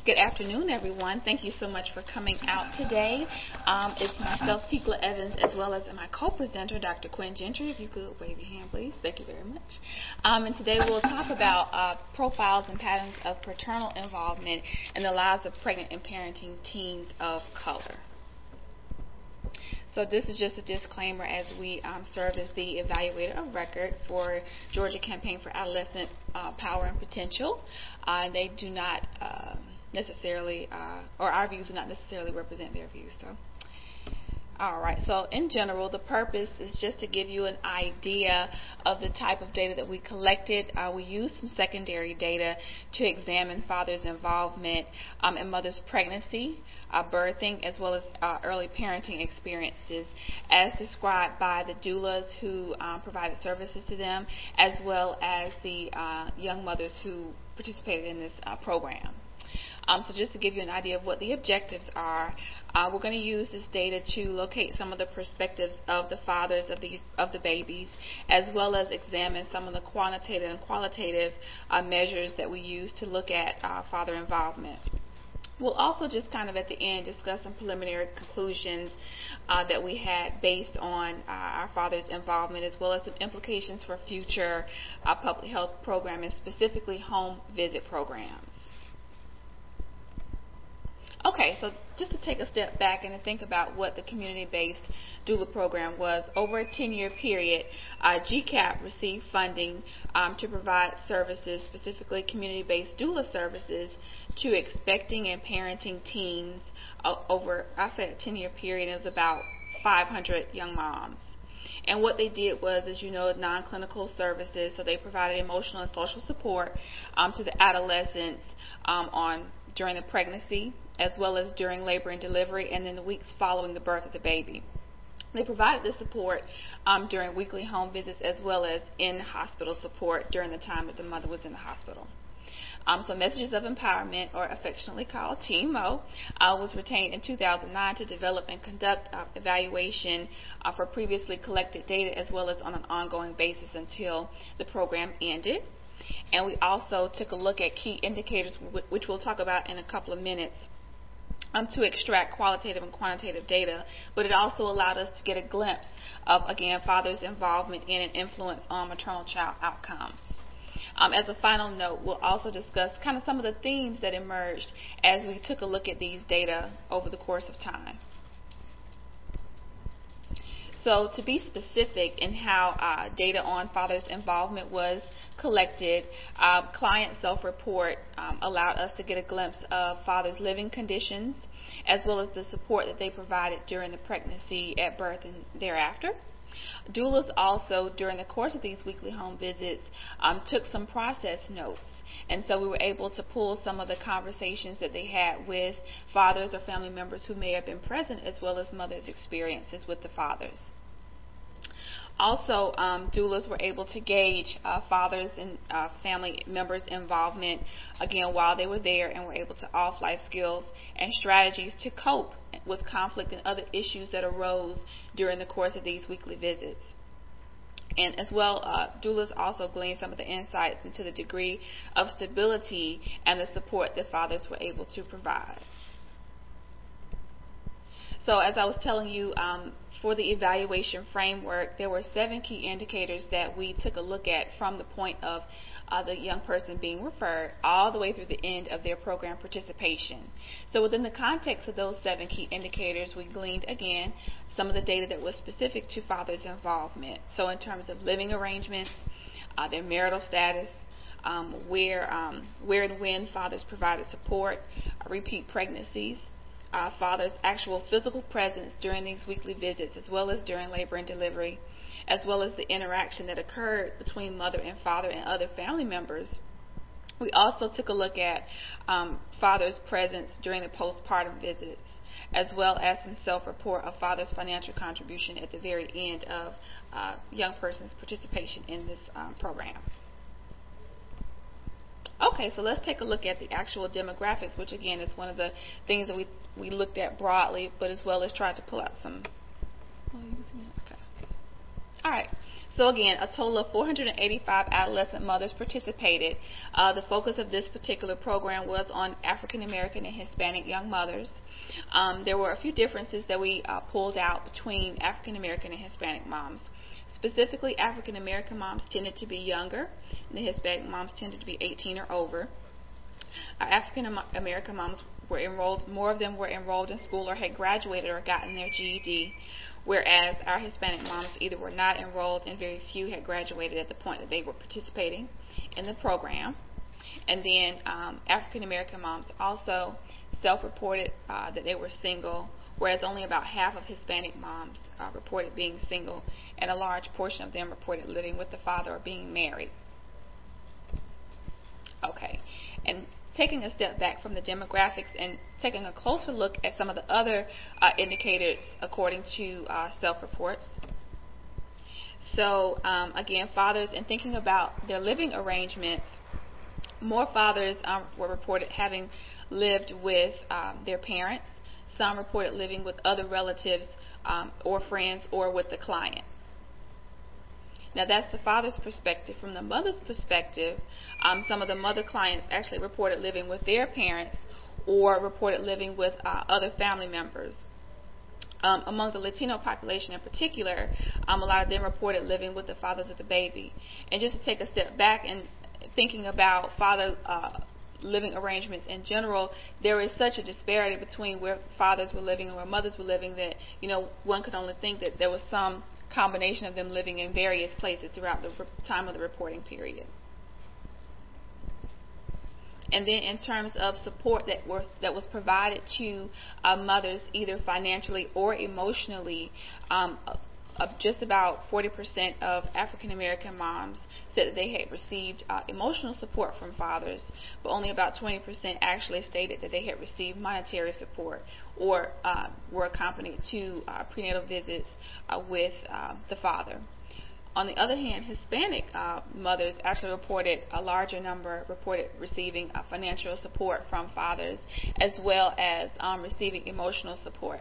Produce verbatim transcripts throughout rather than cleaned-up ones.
Good afternoon, everyone. Thank you so much for coming out today. Um, it's myself, Tikla Evans, as well as my co-presenter, Doctor Quinn Gentry. If you could wave your hand, please. Thank you very much. Um, and today we'll talk about uh, profiles and patterns of paternal involvement in the lives of pregnant and parenting teens of color. So this is just a disclaimer as we um, serve as the evaluator of record for Georgia Campaign for Adolescent uh, Power and Potential. Uh, they do not uh, necessarily, uh, or our views do not necessarily represent their views. So, all right. So in general, the purpose is just to give you an idea of the type of data that we collected. Uh, we used some secondary data to examine fathers' involvement um, in mother's pregnancy, uh, birthing, as well as uh, early parenting experiences, as described by the doulas who um, provided services to them, as well as the uh, young mothers who participated in this uh, program. Um, so just to give you an idea of what the objectives are, uh, we're going to use this data to locate some of the perspectives of the fathers of the of the babies, as well as examine some of the quantitative and qualitative uh, measures that we use to look at uh, father involvement. We'll also just kind of at the end discuss some preliminary conclusions uh, that we had based on uh, our father's involvement, as well as some implications for future uh, public health programs, specifically home visit programs. Okay, so just to take a step back and to think about what the community-based doula program was, over a ten-year period, uh, G CAP received funding um, to provide services, specifically community-based doula services, to expecting and parenting teens uh, over, I said a ten-year period, it was about five hundred young moms. And what they did was, as you know, non-clinical services, so they provided emotional and social support um, to the adolescents um, on during the pregnancy, as well as during labor and delivery, and then the weeks following the birth of the baby. They provided this support um, during weekly home visits, as well as in-hospital support during the time that the mother was in the hospital. Um, so Messages of Empowerment, or affectionately called T E M O, uh, was retained in two thousand nine to develop and conduct uh, evaluation uh, for previously collected data, as well as on an ongoing basis until the program ended. And we also took a look at key indicators, which we'll talk about in a couple of minutes, um, to extract qualitative and quantitative data, but it also allowed us to get a glimpse of, again, fathers' involvement in and influence on maternal-child outcomes. Um, as a final note, we'll also discuss kind of some of the themes that emerged as we took a look at these data over the course of time. So to be specific in how uh, data on fathers' involvement was collected, uh, client self-report um, allowed us to get a glimpse of fathers' living conditions, as well as the support that they provided during the pregnancy, at birth, and thereafter. Doulas also, during the course of these weekly home visits, um, took some process notes. And so we were able to pull some of the conversations that they had with fathers or family members who may have been present, as well as mothers' experiences with the fathers. Also, um, doulas were able to gauge uh, fathers and uh, family members' involvement, again, while they were there, and were able to offer life skills and strategies to cope with conflict and other issues that arose during the course of these weekly visits. And as well, uh, doulas also gleaned some of the insights into the degree of stability and the support that fathers were able to provide. So as I was telling you, um, for the evaluation framework, there were seven key indicators that we took a look at from the point of uh, the young person being referred all the way through the end of their program participation. So within the context of those seven key indicators, we gleaned, again, some of the data that was specific to fathers' involvement. So in terms of living arrangements, uh, their marital status, um, where, um, where and when fathers provided support, uh, repeat pregnancies, Uh, father's actual physical presence during these weekly visits, as well as during labor and delivery, as well as the interaction that occurred between mother and father and other family members. We also took a look at um, father's presence during the postpartum visits, as well as some self-report of father's financial contribution at the very end of uh, young person's participation in this um, program. Okay, so let's take a look at the actual demographics, which again is one of the things that we we looked at broadly, but as well as tried to pull out some. Oh, okay. All right. So again, a total of four hundred eighty-five adolescent mothers participated. Uh, the focus of this particular program was on African American and Hispanic young mothers. Um, there were a few differences that we uh, pulled out between African American and Hispanic moms. Specifically, African American moms tended to be younger, and the Hispanic moms tended to be eighteen or over. Our African American moms were enrolled, more of them were enrolled in school or had graduated or gotten their G E D, whereas our Hispanic moms either were not enrolled and very few had graduated at the point that they were participating in the program. And then um, African American moms also self-reported uh, that they were single, whereas only about half of Hispanic moms uh, reported being single, and a large portion of them reported living with the father or being married. Okay, and taking a step back from the demographics and taking a closer look at some of the other uh, indicators according to uh, self-reports. So um, again, fathers, in thinking about their living arrangements, more fathers um, were reported having lived with um, their parents. Some reported living with other relatives um, or friends or with the client. Now that's the father's perspective. From the mother's perspective, um, some of the mother clients actually reported living with their parents or reported living with uh, other family members. Um, among the Latino population in particular, um, a lot of them reported living with the fathers of the baby. And just to take a step back and thinking about father uh, living arrangements in general, there is such a disparity between where fathers were living and where mothers were living that, you know, one could only think that there was some combination of them living in various places throughout the time of the reporting period. And then in terms of support that was that was provided to uh, mothers, either financially or emotionally, um, of just about forty percent of African American moms said that they had received uh, emotional support from fathers, but only about twenty percent actually stated that they had received monetary support or uh, were accompanied to uh, prenatal visits uh, with uh, the father. On the other hand, Hispanic uh, mothers actually reported a larger number, reported receiving uh, financial support from fathers, as well as um, receiving emotional support.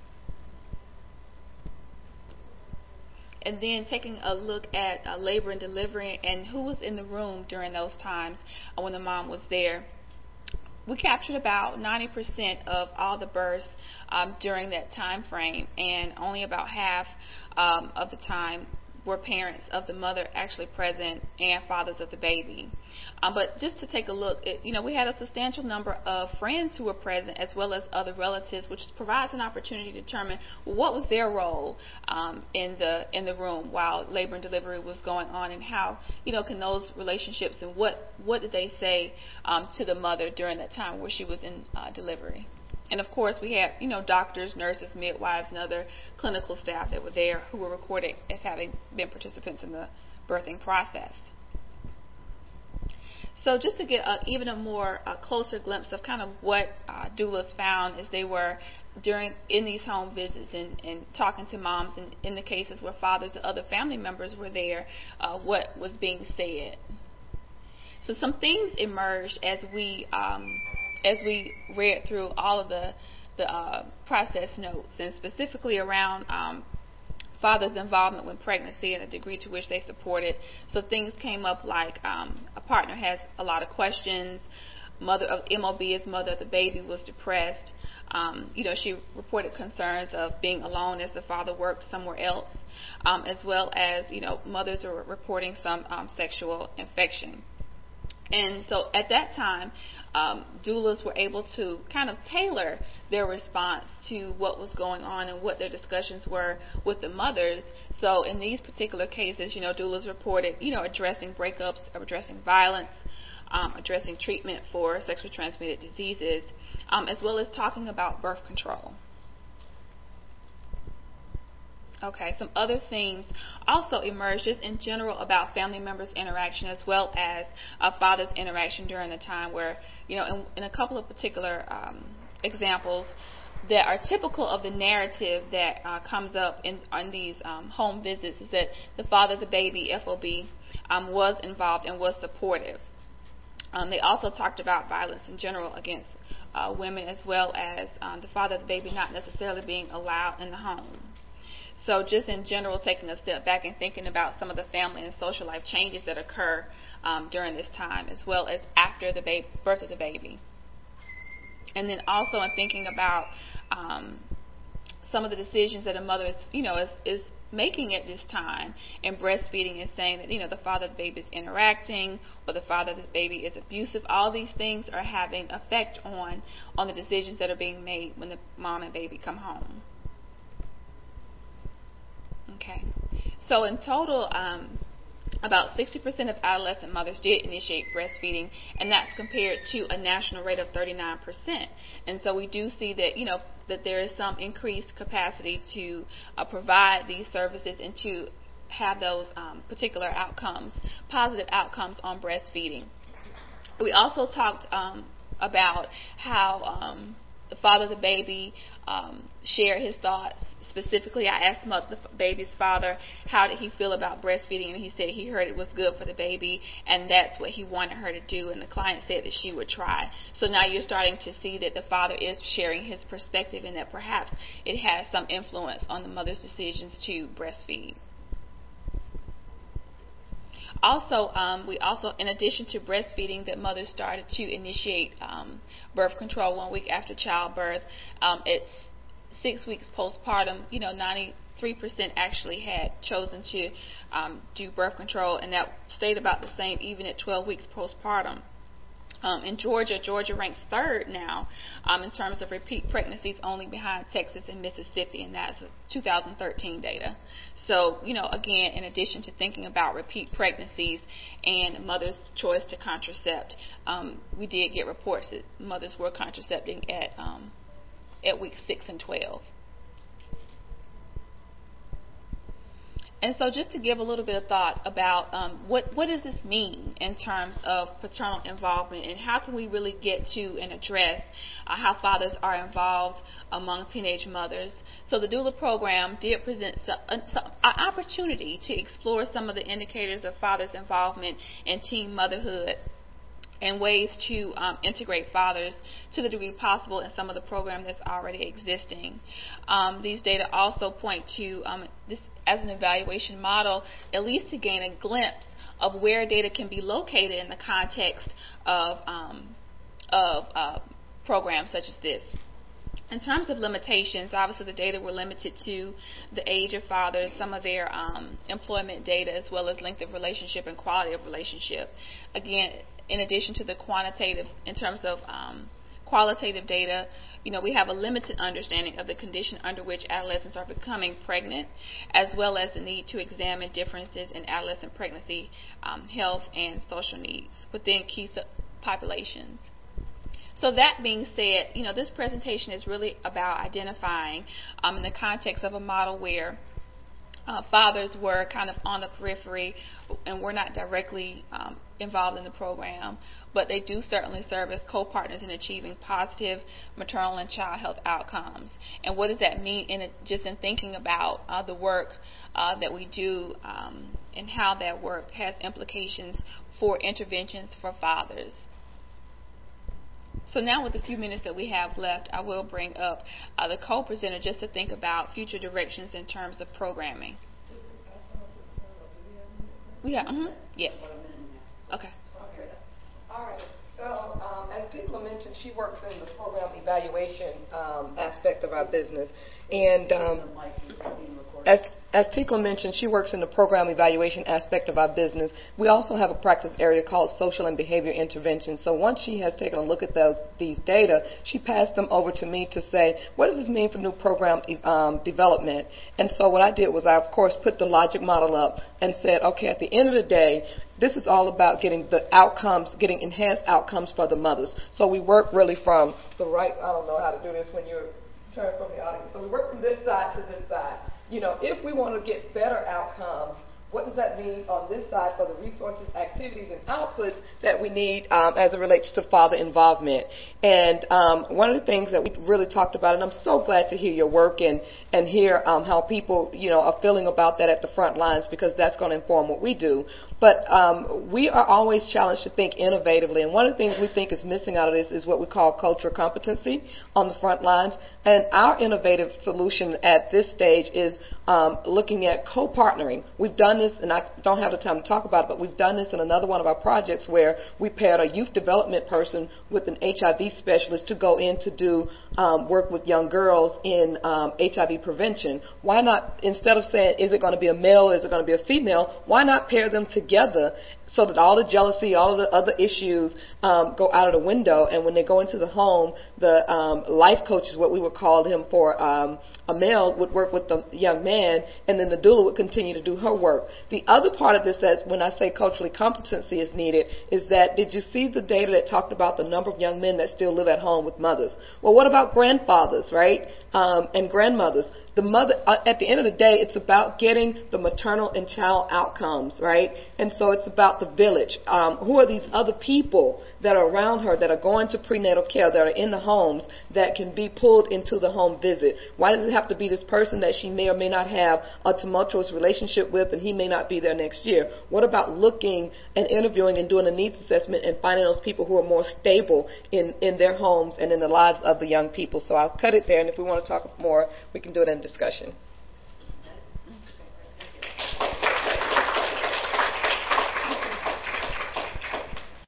And then taking a look at uh, labor and delivery and who was in the room during those times uh, when the mom was there. We captured about ninety percent of all the births um, during that time frame, and only about half um, of the time were parents of the mother actually present and fathers of the baby. Um, but just to take a look, at, you know, we had a substantial number of friends who were present as well as other relatives, which provides an opportunity to determine what was their role um, in the in the room while labor and delivery was going on, and how, you know, can those relationships and what what did they say um, to the mother during that time where she was in uh, delivery. And of course, we had, you know, doctors, nurses, midwives, and other clinical staff that were there who were recorded as having been participants in the birthing process. So just to get a, even a more a closer glimpse of kind of what uh, doulas found as they were during in these home visits and, and talking to moms, and in the cases where fathers or other family members were there, uh, what was being said. So some things emerged as we um, as we read through all of the the uh, process notes, and specifically around um, father's involvement with pregnancy and the degree to which they supported. So things came up like um, a partner has a lot of questions. Mother of M O B, as mother of the baby, was depressed. Um, you know, she reported concerns of being alone as the father worked somewhere else, um, as well as, you know, mothers are reporting some um, sexual infection. And so at that time, um, doulas were able to kind of tailor their response to what was going on and what their discussions were with the mothers. So in these particular cases, you know, doulas reported, you know, addressing breakups, addressing violence, um, addressing treatment for sexually transmitted diseases, um, as well as talking about birth control. Okay, some other things also emerged just in general about family members' interaction, as well as a father's interaction during the time where, you know, in, in a couple of particular um, examples that are typical of the narrative that uh, comes up in on these um, home visits is that the father of the baby, F O B, um, was involved and was supportive. Um, they also talked about violence in general against uh, women, as well as um, the father of the baby not necessarily being allowed in the home. So just in general, taking a step back and thinking about some of the family and social life changes that occur um, during this time, as well as after the ba- birth of the baby. And then also in thinking about um, some of the decisions that a mother is, you know, is, is making at this time in breastfeeding, and saying that, you know, the father of the baby is interacting, or the father of the baby is abusive. All these things are having effect on on the decisions that are being made when the mom and baby come home. Okay. So in total, um, about sixty percent of adolescent mothers did initiate breastfeeding, and that's compared to a national rate of thirty-nine percent. And so we do see that, you know, that there is some increased capacity to uh, provide these services and to have those um, particular outcomes, positive outcomes on breastfeeding. We also talked um, about how um, the father of the baby um, shared his thoughts. Specifically, I asked him about the baby's father, how did he feel about breastfeeding, and he said he heard it was good for the baby, and that's what he wanted her to do, and the client said that she would try. So now you're starting to see that the father is sharing his perspective, and that perhaps it has some influence on the mother's decisions to breastfeed. Also, um, we also, in addition to breastfeeding, that mothers started to initiate um, birth control one week after childbirth. Um, it's six weeks postpartum. You know, ninety-three percent actually had chosen to um, do birth control, and that stayed about the same even at twelve weeks postpartum. Um, in Georgia, Georgia ranks third now um, in terms of repeat pregnancies, only behind Texas and Mississippi, and that's two thousand thirteen data. So, you know, again, in addition to thinking about repeat pregnancies and mothers' choice to contracept, um, we did get reports that mothers were contracepting at um, at weeks six and twelve. And so just to give a little bit of thought about um, what, what does this mean in terms of paternal involvement, and how can we really get to and address uh, how fathers are involved among teenage mothers. So the doula program did present some, uh, some, an opportunity to explore some of the indicators of fathers' involvement in teen motherhood, and ways to um, integrate fathers to the degree possible in some of the program that's already existing. Um, these data also point to um, this as an evaluation model, at least to gain a glimpse of where data can be located in the context of um, of uh, programs such as this. In terms of limitations, obviously the data were limited to the age of fathers, some of their um, employment data, as well as length of relationship and quality of relationship. Again, in addition to the quantitative, in terms of um, qualitative data, you know, we have a limited understanding of the condition under which adolescents are becoming pregnant, as well as the need to examine differences in adolescent pregnancy um, health and social needs within key populations. So that being said, you know, this presentation is really about identifying um, in the context of a model where Uh, fathers were kind of on the periphery and were not directly um, involved in the program, but they do certainly serve as co-partners in achieving positive maternal and child health outcomes. And what does that mean in it, just in thinking about uh, the work uh, that we do um, and how that work has implications for interventions for fathers. So now, with the few minutes that we have left, I will bring up uh, the co-presenter just to think about future directions in terms of programming. We have, mm-hmm. Yes. Okay. Okay. All right. So, um, as Tikla mentioned, she works in the program evaluation um, aspect of our business, and um, as As Tikla mentioned, she works in the program evaluation aspect of our business. We also have a practice area called social and behavior intervention. So once she has taken a look at those these data, she passed them over to me to say, what does this mean for new program um, development? And so what I did was I, of course, put the logic model up and said, okay, at the end of the day, this is all about getting the outcomes, getting enhanced outcomes for the mothers. So we work really from the right, I don't know how to do this when you're turn from the audience. So we work from this side to this side. You know, if we want to get better outcomes what does that mean on this side for the resources, activities, and outputs that we need um, as it relates to father involvement. And um, one of the things that we really talked about, and I'm so glad to hear your work and, and hear um, how people, you know, are feeling about that at the front lines, because that's going to inform what we do. But um, we are always challenged to think innovatively, and one of the things we think is missing out of this is what we call cultural competency on the front lines. And our innovative solution at this stage is um, looking at co-partnering. We've done this, and I don't have the time to talk about it, but we've done this in another one of our projects where we paired a youth development person with an H I V specialist to go in to do um, work with young girls in um, H I V prevention. Why not, instead of saying, is it going to be a male or is it going to be a female, why not pair them together so that all the jealousy, all of the other issues um, go out of the window, and when they go into the home, the um, life coach is what we would call him for um, a male would work with the young man, and then the doula would continue to do her work. The other part of this, that when I say culturally competency is needed, is that did you see the data that talked about the number of young men that still live at home with mothers? Well, what about grandfathers, right, um, and grandmothers? The mother, uh, at the end of the day, it's about getting the maternal and child outcomes, right? And so it's about the village. Um, who are these other people that are around her that are going to prenatal care, that are in the homes, that can be pulled into the home visit? Why does it have to be this person that she may or may not have a tumultuous relationship with, and he may not be there next year? What about looking and interviewing and doing a needs assessment and finding those people who are more stable in, in their homes and in the lives of the young people? So I'll cut it there, and if we want to talk more, we can do it in discussion.